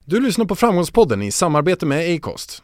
Du lyssnar på Framgångspodden i samarbete med Acast.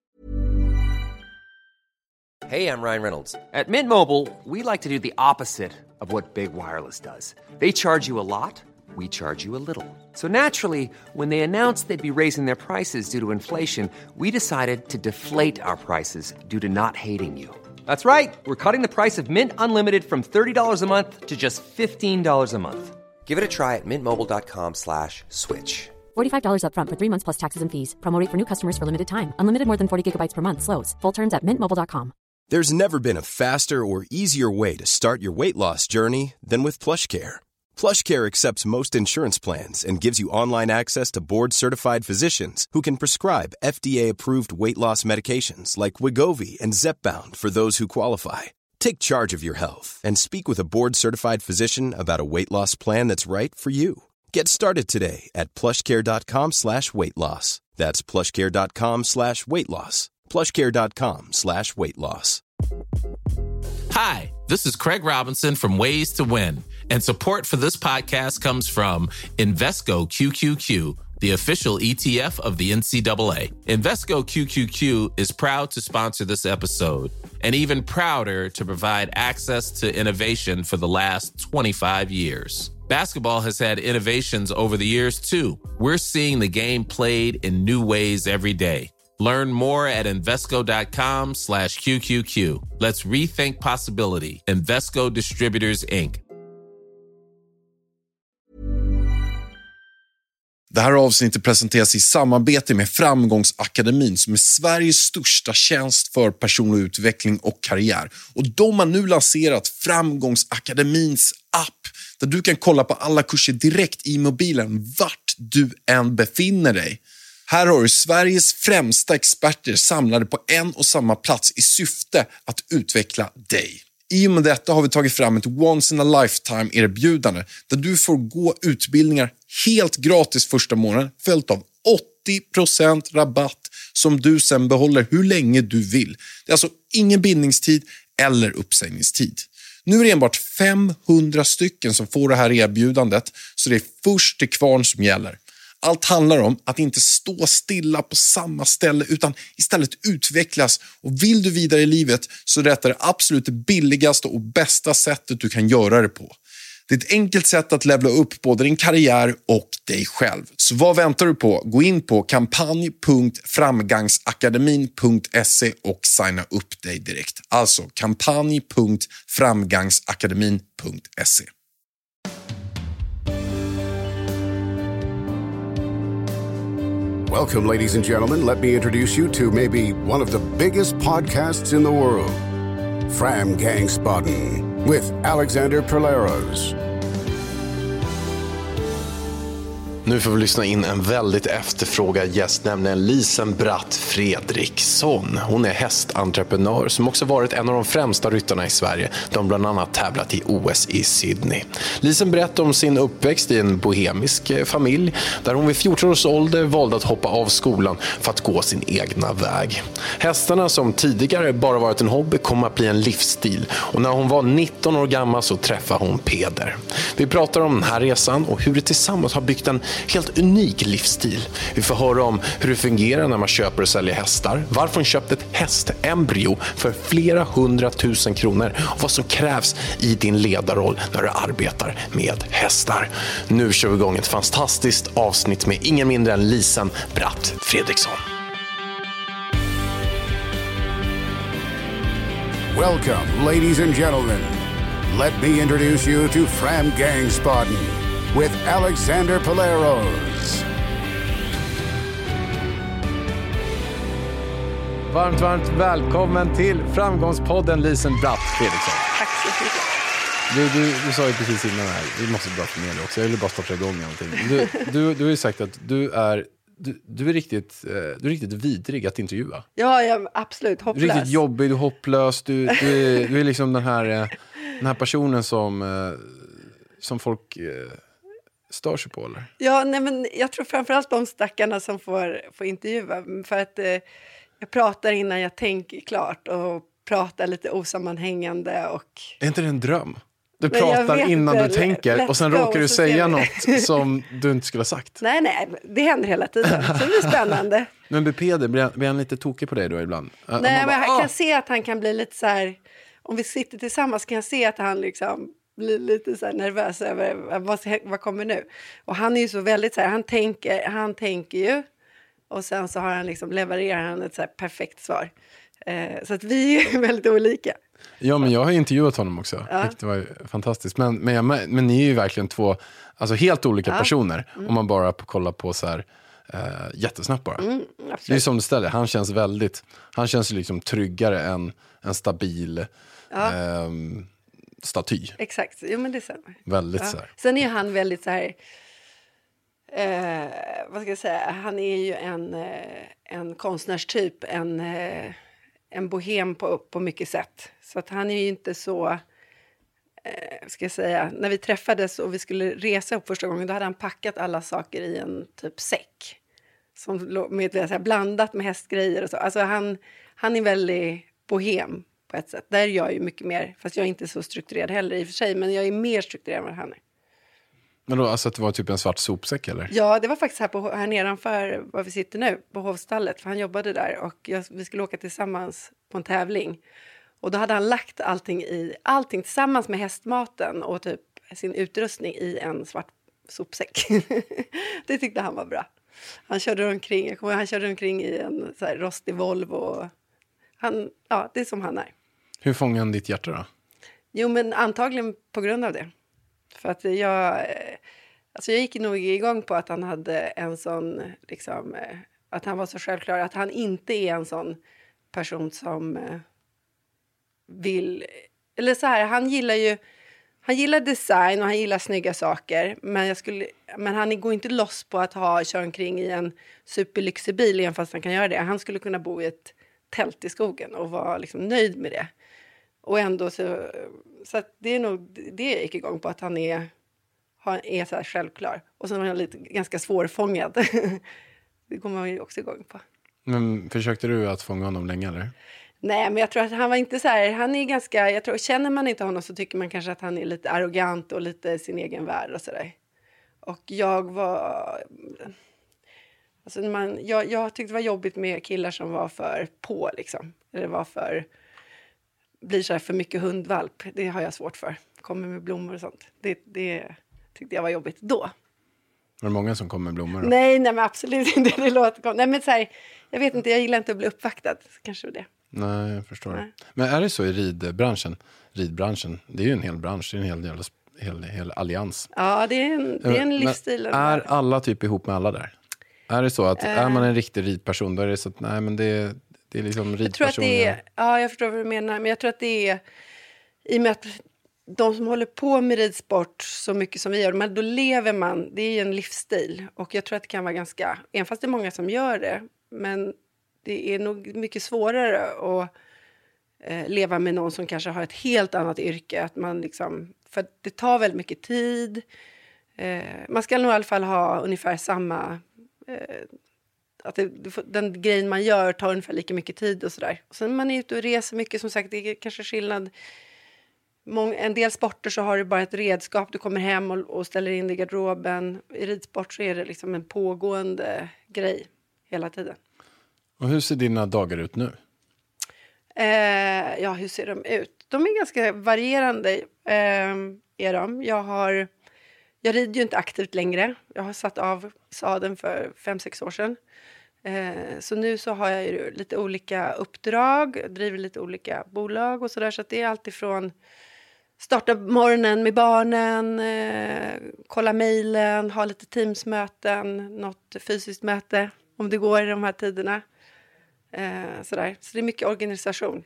Hey, I'm Ryan Reynolds. At Mint Mobile, we like to do the opposite of what Big Wireless does. They charge you a lot, we charge you a little. So naturally, when they announced they'd be raising their prices due to inflation, we decided to deflate our prices due to not hating you. That's right. We're cutting the price of Mint Unlimited from $30 a month to just $15 a month. Give it a try at mintmobile.com/switch. $45 up front for 3 months plus taxes and fees. Promo rate for new customers for limited time. Unlimited more than 40 gigabytes per month slows. Full terms at mintmobile.com. There's never been a faster or easier way to start your weight loss journey than with PlushCare. PlushCare accepts most insurance plans and gives you online access to board-certified physicians who can prescribe FDA-approved weight loss medications like Wegovy and Zepbound for those who qualify. Take charge of your health and speak with a board-certified physician about a weight loss plan that's right for you. Get started today at plushcare.com/weightloss. That's plushcare.com/weightloss. plushcare.com/weightloss. Hi, this is Craig Robinson from Ways to Win, and support for this podcast comes from Invesco QQQ, the official ETF of the NCAA. Invesco QQQ is proud to sponsor this episode, and even prouder to provide access to innovation for the last 25 years. Basketball has had innovations over the years, too. We're seeing the game played in new ways every day. Learn more at Invesco.com/QQQ. Let's rethink possibility. Invesco Distributors, Inc. Det här avsnittet presenteras i samarbete med Framgångsakademin som är Sveriges största tjänst för personlig utveckling och karriär. Och de har nu lanserat Framgångsakademins app där du kan kolla på alla kurser direkt i mobilen vart du än befinner dig. Här har du Sveriges främsta experter samlade på en och samma plats i syfte att utveckla dig. I och med detta har vi tagit fram ett once in a lifetime erbjudande där du får gå utbildningar helt gratis första månaden följt av 80% rabatt som du sen behåller hur länge du vill. Det är alltså ingen bindningstid eller uppsägningstid. Nu är det enbart 500 stycken som får det här erbjudandet, så det är först till kvarn som gäller. Allt handlar om att inte stå stilla på samma ställe utan istället utvecklas. Och vill du vidare i livet så är det absolut det billigaste och bästa sättet du kan göra det på. Det är ett enkelt sätt att levla upp både din karriär och dig själv. Så vad väntar du på? Gå in på kampanj.framgangsakademin.se och signa upp dig direkt. Alltså kampanj.framgangsakademin.se. Welcome, ladies and gentlemen. Let me introduce you to maybe one of the biggest podcasts in the world, Framgangspodden, with Alexander Perleros. Nu får vi lyssna in en väldigt efterfrågad gäst, nämligen Lisen Bratt Fredriksson. Hon är hästentreprenör som också varit en av de främsta ryttarna i Sverige. De bland annat tävlat i OS i Sydney. Lisen berättar om sin uppväxt i en bohemisk familj där hon vid 14 års ålder valde att hoppa av skolan för att gå sin egna väg. Hästarna som tidigare bara varit en hobby kom att bli en livsstil, och när hon var 19 år gammal så träffade hon Peder. Vi pratar om den här resan och hur det tillsammans har byggt en helt unik livsstil. Vi får höra om hur det fungerar när man köper och säljer hästar, varför hon köpte ett hästembryo för flera 100 000 kronor och vad som krävs i din ledarroll när du arbetar med hästar. Nu kör vi igång ett fantastiskt avsnitt med ingen mindre än Lisen Bratt Fredriksson. Welcome, ladies and gentlemen. Let me introduce you to Framgangspodden with Alexander Perleros. Varmt välkommen till Framgångspodden, Lisen Bratt Fredriksson. Tack så mycket. Du sa ju precis innan här, vi måste prata med dig också. Jag vill bara starta igång någonting. Du har ju sagt att du är riktigt vidrig att intervjua. Ja, absolut. Hopplös. Du är riktigt jobbig, du är hopplös. Du är liksom den här personen som folk stör sig på, eller? Ja, nej, men jag tror framförallt de stackarna som får intervjua. För att jag pratar innan jag tänker klart och pratar lite osammanhängande. Och... Är inte det en dröm? Du Men jag pratar vet innan inte. du tänker och sen Let's go, råkar du så säga ser vi. något som du inte skulle ha sagt. Nej, det händer hela tiden. Så det blir spännande. Men Peder, blir han lite tokig på dig då ibland? Nej, men jag kan se att han kan bli lite så här... Om vi sitter tillsammans kan jag se att han liksom blir lite så här nervös över vad kommer nu. Och han är ju så väldigt så här, han tänker ju. Och sen så har han liksom, levererar han ett så här perfekt svar. Så att vi är väldigt olika. Ja, men jag har intervjuat honom också. Ja. Det var ju fantastiskt. Men ni är ju verkligen två alltså helt olika personer. Om man bara kollar på så här jättesnabbt bara. Det är som du ställer. Han känns liksom tryggare än en stabil staty. Exakt, jo men det stämmer. Väldigt så här. Sen är han väldigt så här... vad ska jag säga? Han är ju en konstnärstyp, en bohem på mycket sätt. Så att han är ju inte så, ska jag säga, när vi träffades och vi skulle resa upp första gången, då hade han packat alla saker i en typ säck. Som med så här, blandat med hästgrejer och så. Alltså han är väldigt bohem på ett sätt. Där är jag ju mycket mer, fast jag är inte så strukturerad heller i och för sig, men jag är mer strukturerad än vad han är. Men då, alltså att det var typ en svart sopsäck eller? Ja, det var faktiskt här nedanför var vi sitter nu, på Hovstallet. För han jobbade där och vi skulle åka tillsammans på en tävling. Och då hade han lagt allting tillsammans med hästmaten och typ sin utrustning i en svart sopsäck. Det tyckte han var bra. Han körde omkring i en så här rostig Volvo. Det är som han är. Hur fångade han ditt hjärta då? Jo, men antagligen på grund av det. För att jag gick nog igång på att han hade en sån, liksom, att han var så självklar. Att han inte är en sån person som vill, eller så här, han gillar design och han gillar snygga saker. Men han går inte loss på att köra omkring i en superlyxig bil, även fast han kan göra det. Han skulle kunna bo i ett tält i skogen och vara liksom nöjd med det. Och ändå så att det är nog det jag gick igång på, att han är så här självklar. Och sen var han ganska svårfångad. Det kommer man ju också igång på. Men försökte du att fånga honom länge eller? Nej, men jag tror att han var inte så här, han är ganska, jag tror, känner man inte honom så tycker man kanske att han är lite arrogant och lite sin egen värld och sådär. Och jag var, alltså jag tyckte det var jobbigt med killar som var för på liksom. Eller blir så här för mycket hundvalp. Det har jag svårt för. Kommer med blommor och sånt. Det tyckte jag var jobbigt då. Var det många som kom med blommor då? Nej, men absolut inte. Det låter. Nej, men så här, jag vet inte, jag gillar inte att bli uppvaktad. Kanske det. Nej, jag förstår. Nej. Men är det så i ridbranschen? Det är ju en hel bransch, det är en hel allians. Ja, det är en livsstil. Är alla typ ihop med alla där? Är det så att är man en riktig ridperson, då är det så att nej, men det är liksom ridpersoner. Jag tror att det är, ja, jag förstår vad du menar, men jag tror att det är, i och med att de som håller på med ridsport så mycket som vi gör, men då lever man, det är ju en livsstil. Och jag tror att det kan vara ganska, även fast det är många som gör det, men det är nog mycket svårare att leva med någon som kanske har ett helt annat yrke. Att man liksom, för det tar väldigt mycket tid. Man ska nog i alla fall ha ungefär samma, att den grejen man gör tar ungefär lika mycket tid och sådär. Och sen man är ute och reser mycket, som sagt, det är kanske skillnad. En del sporter så har du bara ett redskap, du kommer hem och ställer in det i garderoben. I ridsport så är det liksom en pågående grej hela tiden. Och hur ser dina dagar ut nu? Ja, hur ser de ut? De är ganska varierande, är de. Jag rider ju inte aktivt längre. Jag har satt av sadeln för 5-6 år sedan. Så nu så har jag ju lite olika uppdrag, driver lite olika bolag och sådär. Så att det är alltid från starta morgonen med barnen, kolla mejlen, ha lite teamsmöten, något fysiskt möte om det går i de här tiderna. Sådär. Så det är mycket organisation.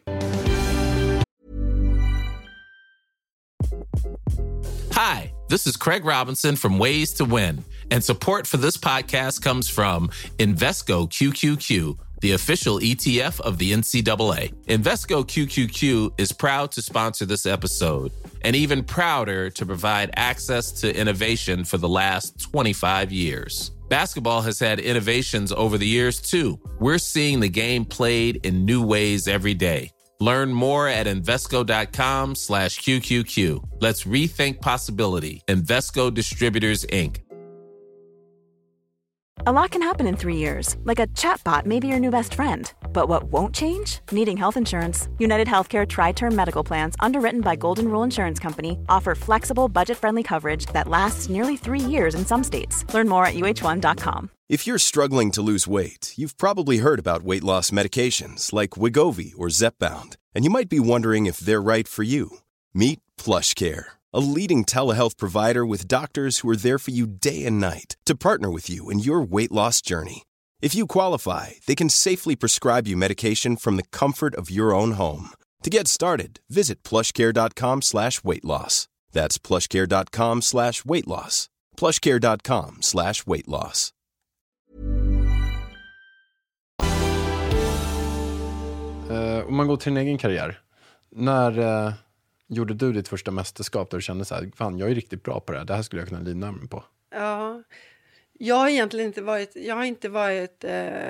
Hi, this is Craig Robinson from Ways to Win, and support for this podcast comes from Invesco QQQ, the official ETF of the NCAA. Invesco QQQ is proud to sponsor this episode, and even prouder to provide access to innovation for the last 25 years. Basketball has had innovations over the years, too. We're seeing the game played in new ways every day. Learn more at Invesco.com/QQQ. Let's rethink possibility. Invesco Distributors, Inc. A lot can happen in 3 years, like a chatbot may be your new best friend. But what won't change? Needing health insurance. United Healthcare Tri-Term Medical Plans, underwritten by Golden Rule Insurance Company, offer flexible, budget-friendly coverage that lasts nearly 3 years in some states. Learn more at UH1.com. If you're struggling to lose weight, you've probably heard about weight loss medications like Wegovy or Zepbound, and you might be wondering if they're right for you. Meet PlushCare, a leading telehealth provider with doctors who are there for you day and night to partner with you in your weight loss journey. If you qualify, they can safely prescribe you medication from the comfort of your own home. To get started, visit plushcare.com/weightloss. That's plushcare.com/weightloss. plushcare.com/weightloss. Om man går till din egen karriär, när gjorde du ditt första mästerskap där du kände så här, fan, jag är riktigt bra på det här, det här skulle jag kunna livnära mig på? Ja, jag har egentligen inte varit,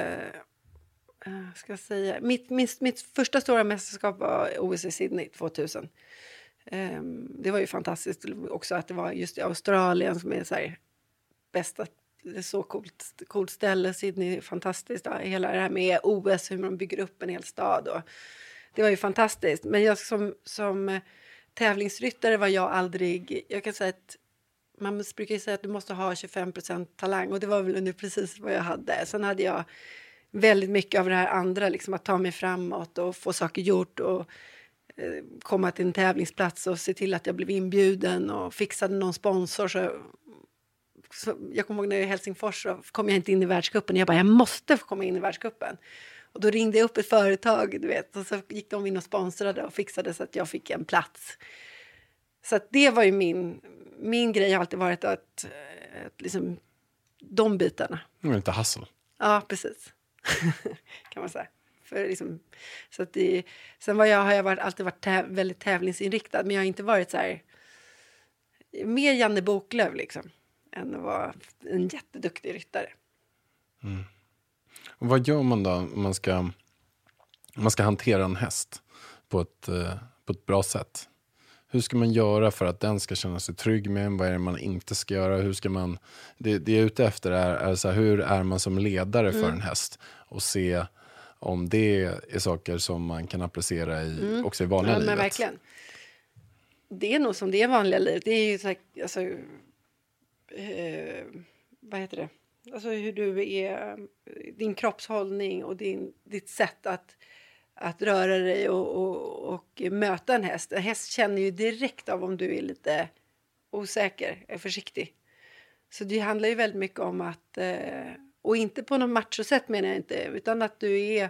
ska jag säga, mitt första stora mästerskap var OS i Sydney 2000. Det var ju fantastiskt också att det var just i Australien som är så här bästa, det är så coolt ställe. Sydney är fantastiskt. Ja, hela det här med OS, hur man bygger upp en hel stad. Och det var ju fantastiskt. Men jag som tävlingsryttare var jag aldrig... Jag kan säga att man brukar ju säga att du måste ha 25% talang. Och det var väl under precis vad jag hade. Sen hade jag väldigt mycket av det här andra. Liksom att ta mig framåt och få saker gjort. Och komma till en tävlingsplats och se till att jag blev inbjuden. Och fixade någon sponsor så jag kommer ihåg när jag var i Helsingfors så kom jag inte in i världscupen. Jag bara, jag måste få komma in i världscupen. Och då ringde jag upp ett företag, du vet. Och så gick de in och sponsrade och fixade så att jag fick en plats. Så att det var ju min grej har alltid varit att liksom de bitarna. Det var inte hassel. Ja, precis. Kan man säga. För liksom, så att sen har jag alltid varit väldigt tävlingsinriktad. Men jag har inte varit så här mer Janne Boklöv liksom. Än att vara en jätteduktig ryttare. Mm. Och vad gör man då om man ska hantera en häst på ett bra sätt? Hur ska man göra för att den ska känna sig trygg med? Vad är det man inte ska göra? Hur ska man... Det jag är ute efter är så här, hur är man som ledare för en häst? Och se om det är saker som man kan applicera också i vanliga livet. Men verkligen. Det är nog som det är vanliga livet. Det är ju så här, alltså... vad heter det? Alltså hur du är, din kroppshållning och ditt sätt att röra dig och möta en häst. En häst känner ju direkt av om du är lite osäker, är försiktig. Så det handlar ju väldigt mycket om att, och inte på något machosätt menar jag inte, utan att du är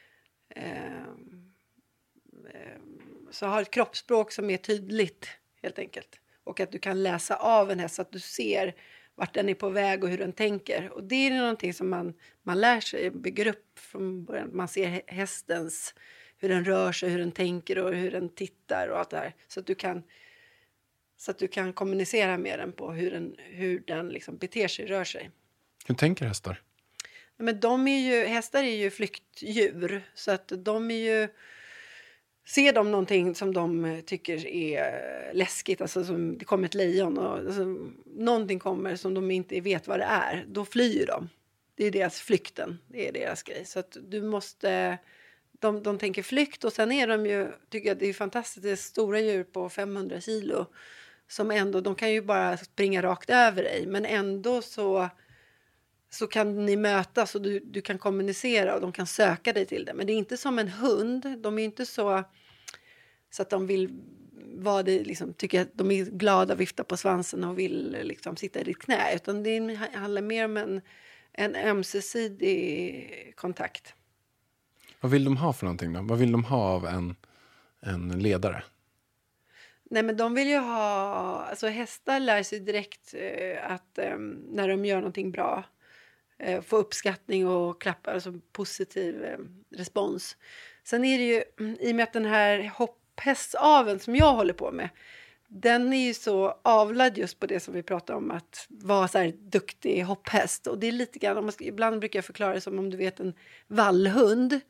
så har ett kroppsspråk som är tydligt helt enkelt. Och att du kan läsa av en häst så att du ser vart den är på väg och hur den tänker. Och det är någonting som man lär sig, bygger upp från början. Man ser hästens, hur den rör sig, hur den tänker och hur den tittar och allt det här. Så att du kan kommunicera med den på hur den liksom beter sig, rör sig. Hur tänker hästar? Men hästar är ju flyktdjur. Så att de är ju... Ser de någonting som de tycker är läskigt, alltså som det kommer ett lejon och alltså, någonting kommer som de inte vet vad det är, då flyr de. Det är deras flykten, det är deras grej. Så att du måste, de tänker flykt och sen är de ju, tycker jag det är fantastiskt, det är stora djur på 500 kilo som ändå, de kan ju bara springa rakt över dig, men ändå så kan ni mötas och du kan kommunicera och de kan söka dig till det. Men det är inte som en hund. De är inte så att de vill vara det, liksom, tycker att de är glada, vifta på svansen och vill liksom, sitta i ditt knä. Utan det handlar mer om en ömsesidig kontakt. Vad vill de ha för någonting då? Vad vill de ha av en ledare? Nej, men de vill ju ha... Alltså hästar lär sig direkt att när de gör någonting bra få uppskattning och klappa, alltså positiv respons. Sen är det ju, i och med att den här hopphästaveln som jag håller på med, den är ju så avlad just på det som vi pratar om, att vara så här duktig hopphäst. Och det är lite grann, ibland brukar jag förklara det som om du vet en vallhund.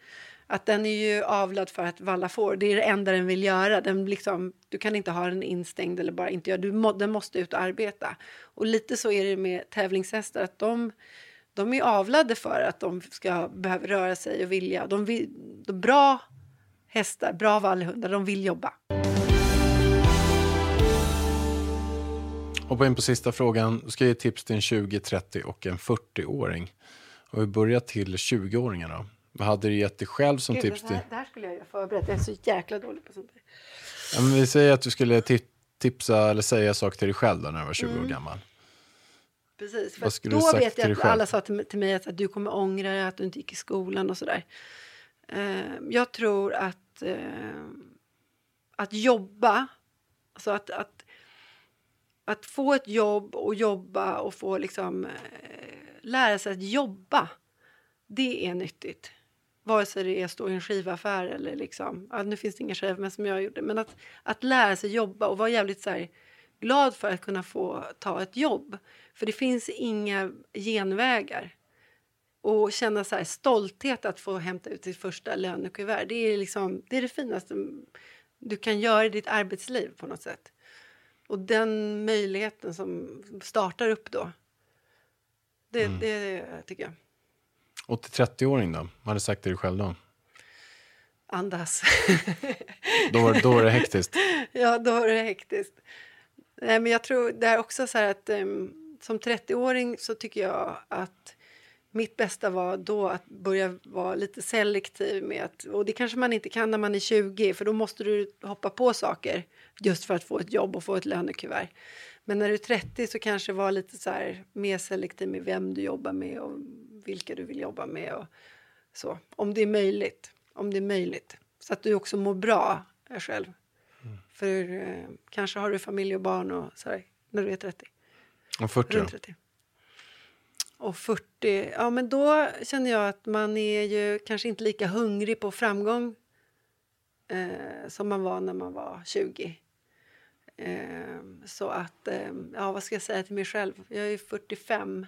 Att den är ju avlad för att valla får. Det är det enda den vill göra. Den liksom, du kan inte ha den instängd eller bara inte göra. Den måste ut och arbeta. Och lite så är det med tävlingshästar. Att de är avlade för att de ska behöva röra sig och vilja. De bra hästar, bra vallhundar, de vill jobba. Hoppa in på sista frågan. Du ska ge tips till en 20, 30 och en 40-åring. Och vi börjar till 20-åringarna. Vad hade du gett dig själv som tips till? Det här skulle jag ju förberett. Jag är så jäkla dålig på sånt där. Ja, men vi säger att du skulle tipsa eller säga saker till dig själv då när du var 20 år gammal. Precis, för då vet jag att alla sa till mig att du kommer ångra dig, att du inte gick i skolan och sådär. Jag tror att jobba, alltså att få ett jobb och jobba och få liksom lära sig att jobba, det är nyttigt. Vare sig det är att stå i en skivaffär eller liksom, nu finns det inga skiv men som jag gjorde, men att lära sig jobba och vara jävligt så här glad för att kunna få ta ett jobb. För det finns inga genvägar. Och känna så här stolthet att få hämta ut sitt första lönekuvert. Det är liksom, det är det finaste du kan göra i ditt arbetsliv på något sätt. Och den möjligheten som startar upp då. Det tycker jag. Och till 30-åring då? Vad hade du sagt till dig själv då? Andas. Då är det hektiskt. Ja, då är det hektiskt. Nej, men jag tror det är också så här att som 30-åring så tycker jag att mitt bästa var då att börja vara lite selektiv med att, och det kanske man inte kan när man är 20, för då måste du hoppa på saker just för att få ett jobb och få ett lönekuvert. Men när du är 30 så kanske var lite så här mer selektiv med vem du jobbar med och vilka du vill jobba med och så. Om det är möjligt. Så att du också mår bra själv. För kanske har du familj och barn och så här, när du är 30. Och 40 runt 30. Och 40, ja men då känner jag att man är ju kanske inte lika hungrig på framgång som man var när man var 20. Så att, ja vad ska jag säga till mig själv? Jag är 45.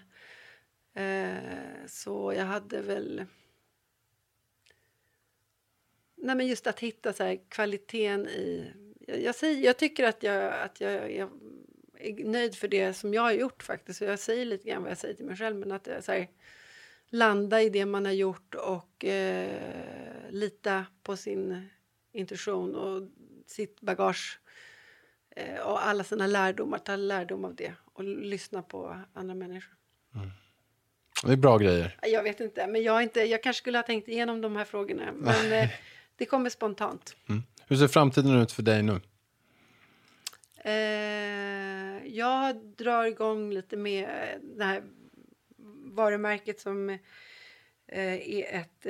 Så jag hade väl... Nej men just att hitta så här kvaliteten i... Jag tycker att jag är nöjd för det som jag har gjort faktiskt. Så jag säger lite grann vad jag säger till mig själv. Men att jag så här, landa i det man har gjort och lita på sin intuition och sitt bagage. Och alla sina lärdomar, ta lärdom av det. Och lyssna på andra människor. Mm. Det är bra grejer. Jag vet inte, men jag kanske skulle ha tänkt igenom de här frågorna. Men det kommer spontant. Mm. Hur ser framtiden ut för dig nu? Jag drar igång lite med det här varumärket som är ett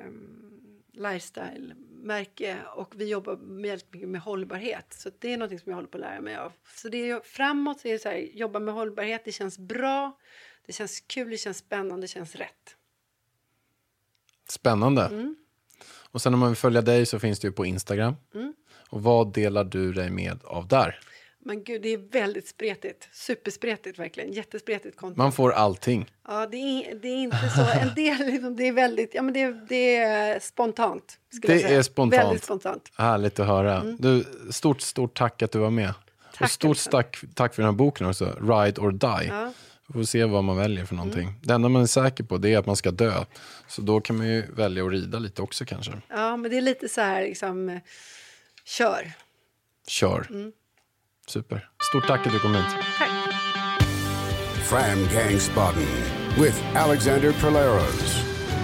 lifestyle-märke. Och vi jobbar väldigt mycket med hållbarhet. Så det är något som jag håller på att lära mig av. Så det är, framåt så är det så här, jobba med hållbarhet, det känns bra. Det känns kul, det känns spännande, det känns rätt. Spännande. Mm. Och sen om man vill följa dig så finns det ju på Instagram. Mm. Och vad delar du dig med av där? Men gud, det är väldigt spretigt. Superspretigt verkligen. Jättespretigt content. Man får allting. Ja, det är inte så. En del liksom, det är väldigt, ja men det är spontant. Det är spontant. Väldigt spontant. Härligt att höra. Mm. Du, stort tack att du var med. Tack, och stort tack för den här boken också. Ride or Die. Ja. Vi får se vad man väljer för någonting. Mm. Det enda man är säker på det är att man ska dö. Så då kan man ju välja att rida lite också kanske. Ja, men det är lite så här liksom, kör. Mm. Super. Stort tack att du kom hit. Tack. Fram Gangsbotten with Alexander Perleros.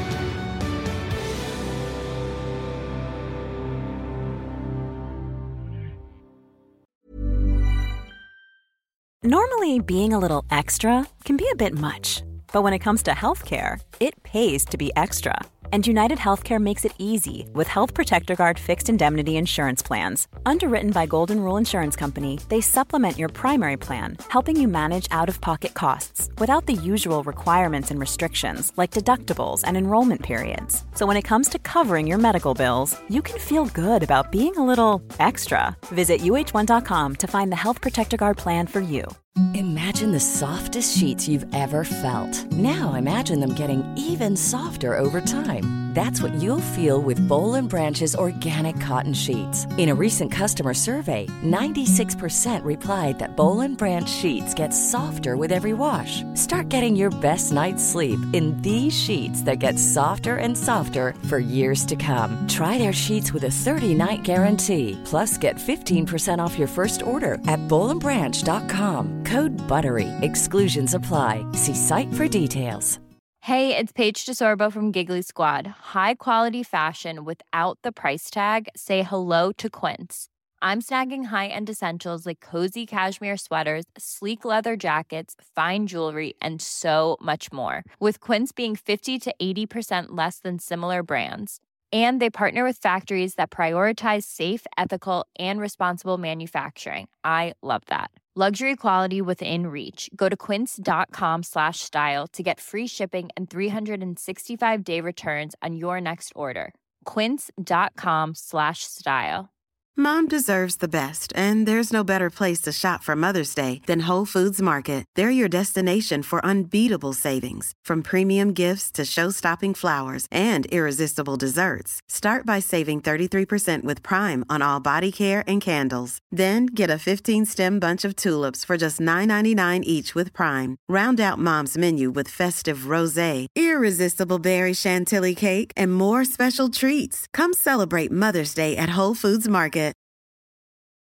Normally, being a little extra can be a bit much. But when it comes to healthcare, it pays to be extra. And United Healthcare makes it easy with Health Protector Guard fixed indemnity insurance plans. Underwritten by Golden Rule Insurance Company, they supplement your primary plan, helping you manage out-of-pocket costs without the usual requirements and restrictions like deductibles and enrollment periods. So when it comes to covering your medical bills, you can feel good about being a little extra. Visit uh1.com to find the Health Protector Guard plan for you. Imagine the softest sheets you've ever felt. Now imagine them getting even softer over time. That's what you'll feel with Boll & Branch's organic cotton sheets. In a recent customer survey, 96% replied that Boll & Branch sheets get softer with every wash. Start getting your best night's sleep in these sheets that get softer and softer for years to come. Try their sheets with a 30-night guarantee. Plus, get 15% off your first order at bollandbranch.com. Code BUTTERY. Exclusions apply. See site for details. Hey, it's Paige DeSorbo from Giggly Squad. High quality fashion without the price tag. Say hello to Quince. I'm snagging high-end essentials like cozy cashmere sweaters, sleek leather jackets, fine jewelry, and so much more. With Quince being 50 to 80% less than similar brands. And they partner with factories that prioritize safe, ethical, and responsible manufacturing. I love that. Luxury quality within reach. Go to quince.com/style to get free shipping and 365-day returns on your next order. Quince.com/style. Mom deserves the best, and there's no better place to shop for Mother's Day than Whole Foods Market. They're your destination for unbeatable savings, from premium gifts to show-stopping flowers and irresistible desserts. Start by saving 33% with Prime on all body care and candles. Then get a 15-stem bunch of tulips for just $9.99 each with Prime. Round out Mom's menu with festive rosé, irresistible berry chantilly cake, and more special treats. Come celebrate Mother's Day at Whole Foods Market.